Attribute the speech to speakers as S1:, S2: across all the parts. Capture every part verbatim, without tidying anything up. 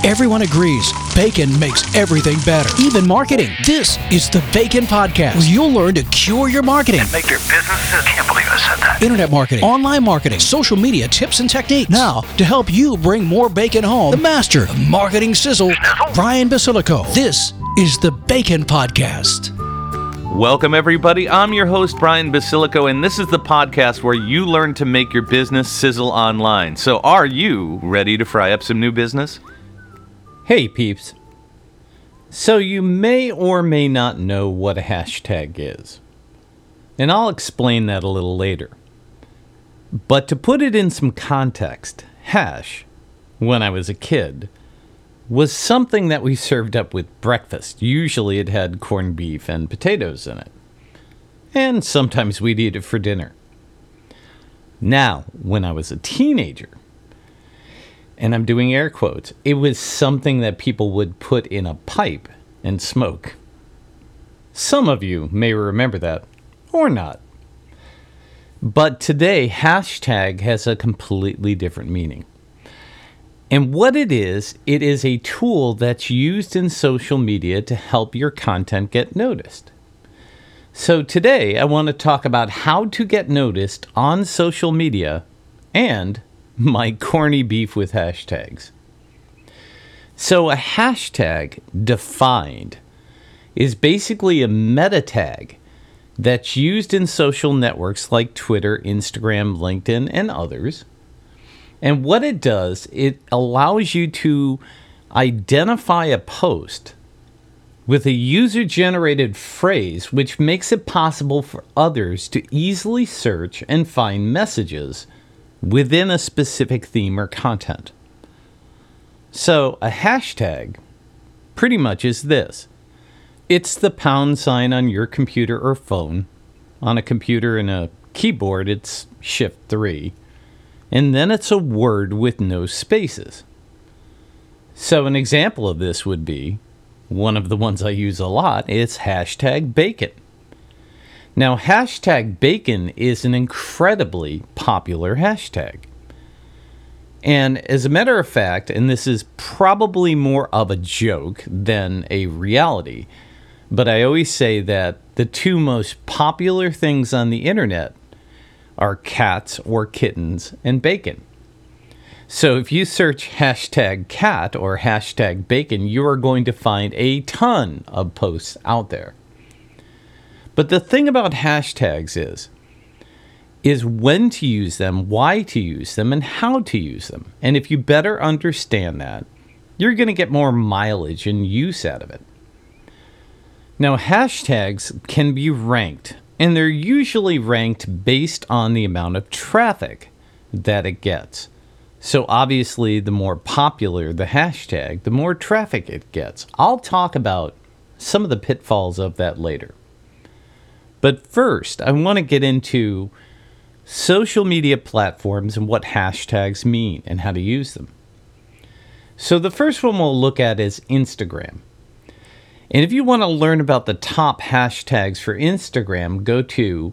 S1: Everyone agrees bacon makes everything better, even marketing. This is the Bacon Podcast, where you'll learn to cure your marketing.
S2: And make your business, I can't believe I said that.
S1: Internet marketing, online marketing, social media tips and techniques. Now, to help you bring more bacon home, the master of marketing sizzle, Brian Basilico. This is the Bacon Podcast.
S3: Welcome, everybody. I'm your host, Brian Basilico, and this is the podcast where you learn to make your business sizzle online. So are you ready to fry up some new business?
S4: Hey peeps. So you may or may not know what a hashtag is. And I'll explain that a little later. But to put it in some context, hash, when I was a kid, was something that we served up with breakfast. Usually it had corned beef and potatoes in it. And sometimes we'd eat it for dinner. Now, when I was a teenager, and I'm doing air quotes, it was something that people would put in a pipe and smoke. Some of you may remember that, or not. But today, hashtag has a completely different meaning. And what it is, it is a tool that's used in social media to help your content get noticed. So today, I want to talk about how to get noticed on social media and my corny beef with hashtags. So a hashtag, defined, is basically a meta tag that's used in social networks like Twitter, Instagram, LinkedIn, and others. And what it does, it allows you to identify a post with a user-generated phrase, which makes it possible for others to easily search and find messages within a specific theme or content. So a hashtag pretty much is this. It's the pound sign on your computer or phone. On a computer and a keyboard, it's shift three. And then it's a word with no spaces. So an example of this would be, one of the ones I use a lot, is hashtag bacon. Now, hashtag bacon is an incredibly popular hashtag. And as a matter of fact, and this is probably more of a joke than a reality, but I always say that the two most popular things on the internet are cats or kittens and bacon. So if you search hashtag cat or hashtag bacon, you are going to find a ton of posts out there. But the thing about hashtags is, is when to use them, why to use them, and how to use them. And if you better understand that, you're going to get more mileage and use out of it. Now, hashtags can be ranked, and they're usually ranked based on the amount of traffic that it gets. So obviously, the more popular the hashtag, the more traffic it gets. I'll talk about some of the pitfalls of that later. But first, I want to get into social media platforms and what hashtags mean and how to use them. So the first one we'll look at is Instagram. And if you want to learn about the top hashtags for Instagram, go to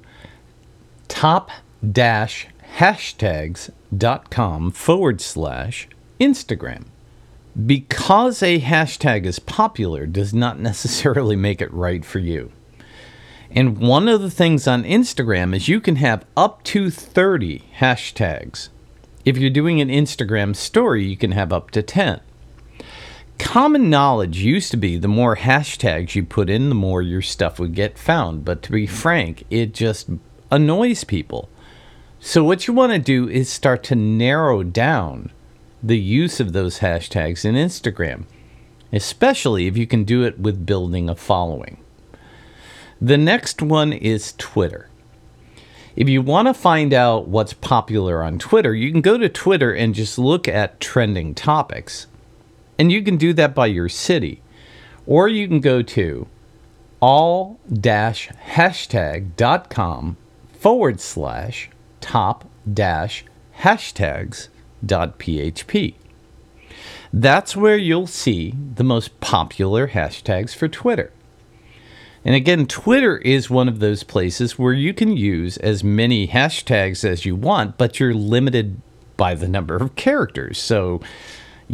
S4: top-hashtags.com forward slash Instagram. Because a hashtag is popular does not necessarily make it right for you. And one of the things on Instagram is you can have up to thirty hashtags. If you're doing an Instagram story, you can have up to ten. Common knowledge used to be the more hashtags you put in, the more your stuff would get found. But to be frank, it just annoys people. So what you want to do is start to narrow down the use of those hashtags in Instagram, especially if you can do it with building a following. The next one is Twitter. If you want to find out what's popular on Twitter, you can go to Twitter and just look at trending topics. And you can do that by your city. Or you can go to all-hashtag.com forward slash top dash hashtags dot php. That's where you'll see the most popular hashtags for Twitter. And again, Twitter is one of those places where you can use as many hashtags as you want, but you're limited by the number of characters. So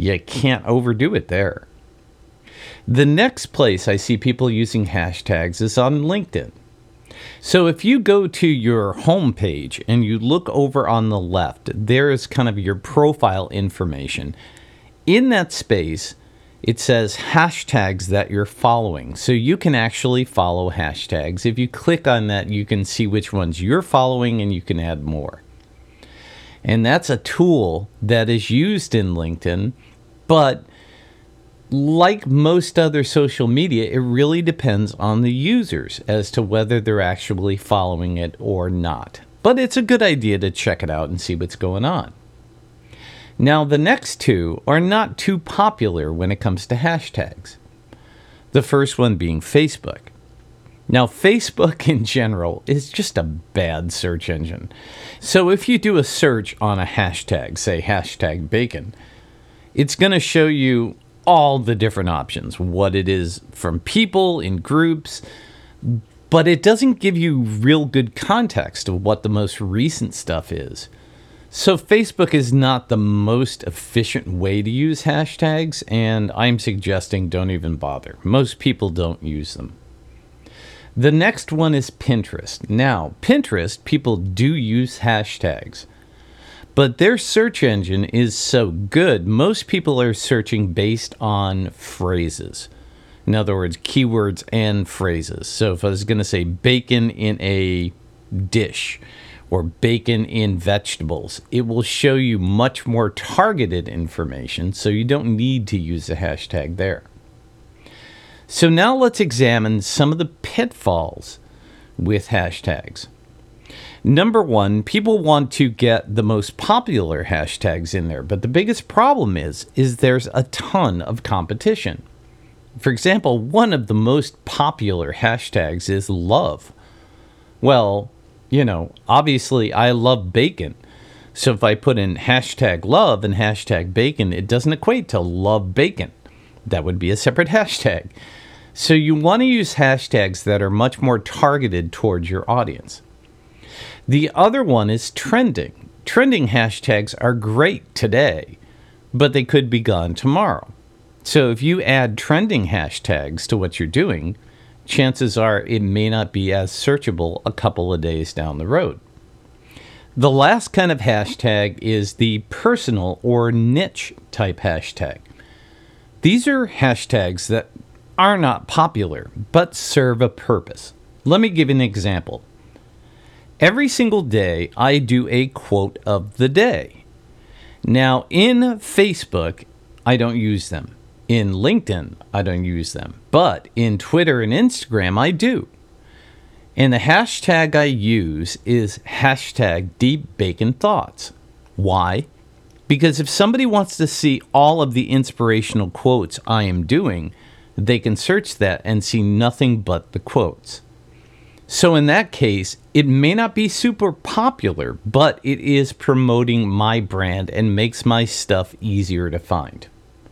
S4: You can't overdo it there. The next place I see people using hashtags is on LinkedIn. So if you go to your home page and you look over on the left, there is kind of your profile information. In that space, it says hashtags that you're following. So you can actually follow hashtags. If you click on that, you can see which ones you're following and you can add more. And that's a tool that is used in LinkedIn, but like most other social media, it really depends on the users as to whether they're actually following it or not. But it's a good idea to check it out and see what's going on. Now, the next two are not too popular when it comes to hashtags. The first one being Facebook. Now, Facebook in general is just a bad search engine. So if you do a search on a hashtag, say hashtag bacon, it's going to show you all the different options, what it is from people in groups, but it doesn't give you real good context of what the most recent stuff is. So Facebook is not the most efficient way to use hashtags, and I'm suggesting don't even bother. Most people don't use them. The next one is Pinterest. Now, Pinterest, people do use hashtags, but their search engine is so good, most people are searching based on phrases. In other words, keywords and phrases. So if I was going to say bacon in a dish or bacon in vegetables, it will show you much more targeted information, so you don't need to use a hashtag there. So now let's examine some of the pitfalls with hashtags. Number one, people want to get the most popular hashtags in there, but the biggest problem is, is there's a ton of competition. For example, one of the most popular hashtags is love. Well, you know, obviously I love bacon. So if I put in hashtag love and hashtag bacon, it doesn't equate to love bacon. That would be a separate hashtag. So you want to use hashtags that are much more targeted towards your audience. The other one is trending. Trending hashtags are great today, but they could be gone tomorrow. So if you add trending hashtags to what you're doing, chances are it may not be as searchable a couple of days down the road. The last kind of hashtag is the personal or niche type hashtag. These are hashtags that are not popular, but serve a purpose. Let me give you an example. Every single day, I do a quote of the day. Now, in Facebook, I don't use them. In LinkedIn, I don't use them. But in Twitter and Instagram, I do. And the hashtag I use is hashtag Deep Bacon Thoughts. Why? Because if somebody wants to see all of the inspirational quotes I am doing, they can search that and see nothing but the quotes. So in that case, it may not be super popular, but it is promoting my brand and makes my stuff easier to find.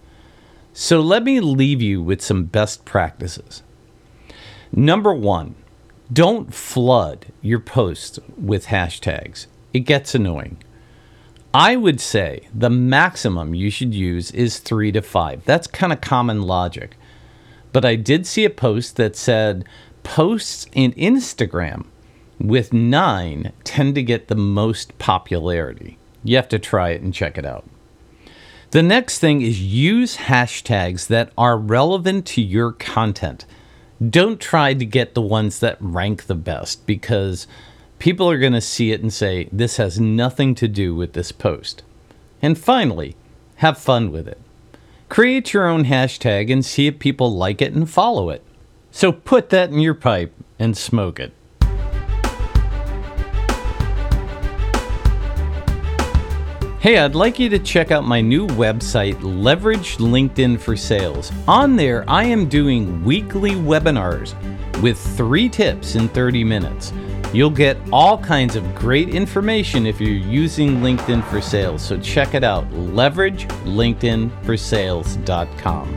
S4: So let me leave you with some best practices. Number one, don't flood your posts with hashtags. It gets annoying. I would say the maximum you should use is three to five. That's kind of common logic. But I did see a post that said posts in Instagram with nine tend to get the most popularity. You have to try it and check it out. The next thing is use hashtags that are relevant to your content. Don't try to get the ones that rank the best, because people are going to see it and say, this has nothing to do with this post. And finally, have fun with it. Create your own hashtag and see if people like it and follow it. So put that in your pipe and smoke it. Hey, I'd like you to check out my new website, Leverage LinkedIn for Sales. On there, I am doing weekly webinars with three tips in thirty minutes. You'll get all kinds of great information if you're using LinkedIn for Sales. So check it out, leverage linkedin for sales dot com.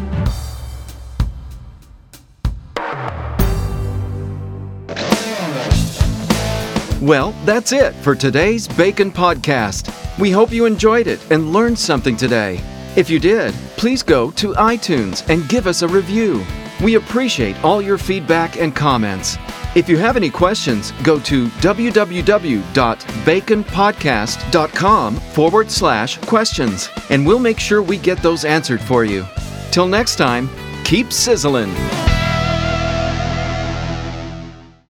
S5: Well, that's it for today's Bacon Podcast. We hope you enjoyed it and learned something today. If you did, please go to iTunes and give us a review. We appreciate all your feedback and comments. If you have any questions, go to www.baconpodcast.com forward slash questions, and we'll make sure we get those answered for you. Till next time, keep sizzling.